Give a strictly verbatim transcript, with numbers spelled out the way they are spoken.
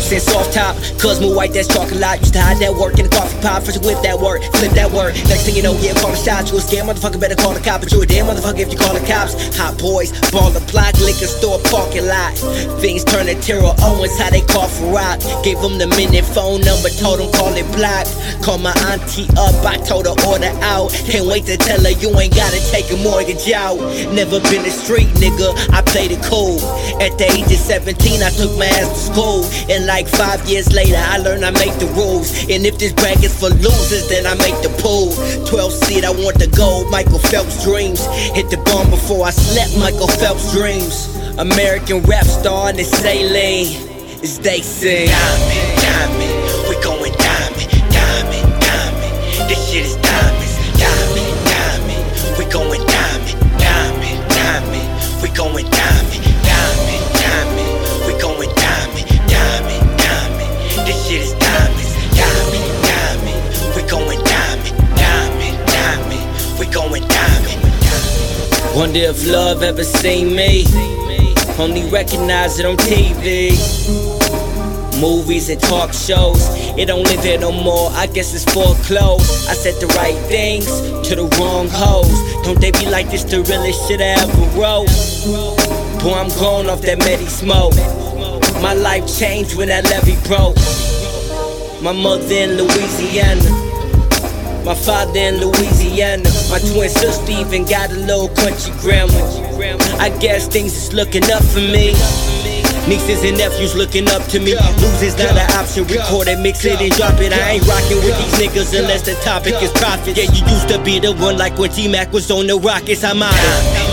percent soft top, cuz my white, that's chocolate. Used to hide that work in the coffee pot, first whip that work, flip that word. Next thing you know, yeah, call the shots. You a scam motherfucker, better call the cops. But you a damn motherfucker if you call the cops. Hot boys, ball the block, liquor store, parking lot. Things turn to Terrell Owens, how they call for rock. Gave him the minute phone number, told him call it block. Called my auntie up, I told her order out. Can't wait to tell her you ain't gotta take a mortgage out. Never been a street nigga, I played it cool. At the age of seventeen, I took my ass to school. And like five years later, I learned I make the rules. And if this bracket's for losers, then I make the pool. twelve seed, I want the gold, Michael Phelps dreams. Hit the bomb before I slept, Michael Phelps dreams. American rap star in the saline, as they sing. Diamond, diamond, we going diamond, diamond, diamond. This shit is diamonds, diamond, diamond. We going diamond, diamond, diamond. We going diamond, diamond, diamond. We going diamond, diamond, diamond. This shit is diamonds, diamond, diamond. We going diamond, diamond, diamond. We going diamond. Wonder if love ever seen me. Only recognize it on T V, movies and talk shows. It don't live here no more, I guess it's foreclosed. I said the right things to the wrong hoes. Don't they be like this the realest shit I ever wrote? Boy, I'm going off that Medi smoke. My life changed when that levee broke. My mother in Louisiana, my father in Louisiana. My twin sister even got a little country grandma. I guess things is looking up for me. Nieces and nephews looking up to me. Losing's not an option. Record it, mix it, and drop it. I ain't rocking with these niggas unless the topic is profit. Yeah, you used to be the one like when T-Mac was on the Rockets. I'm out.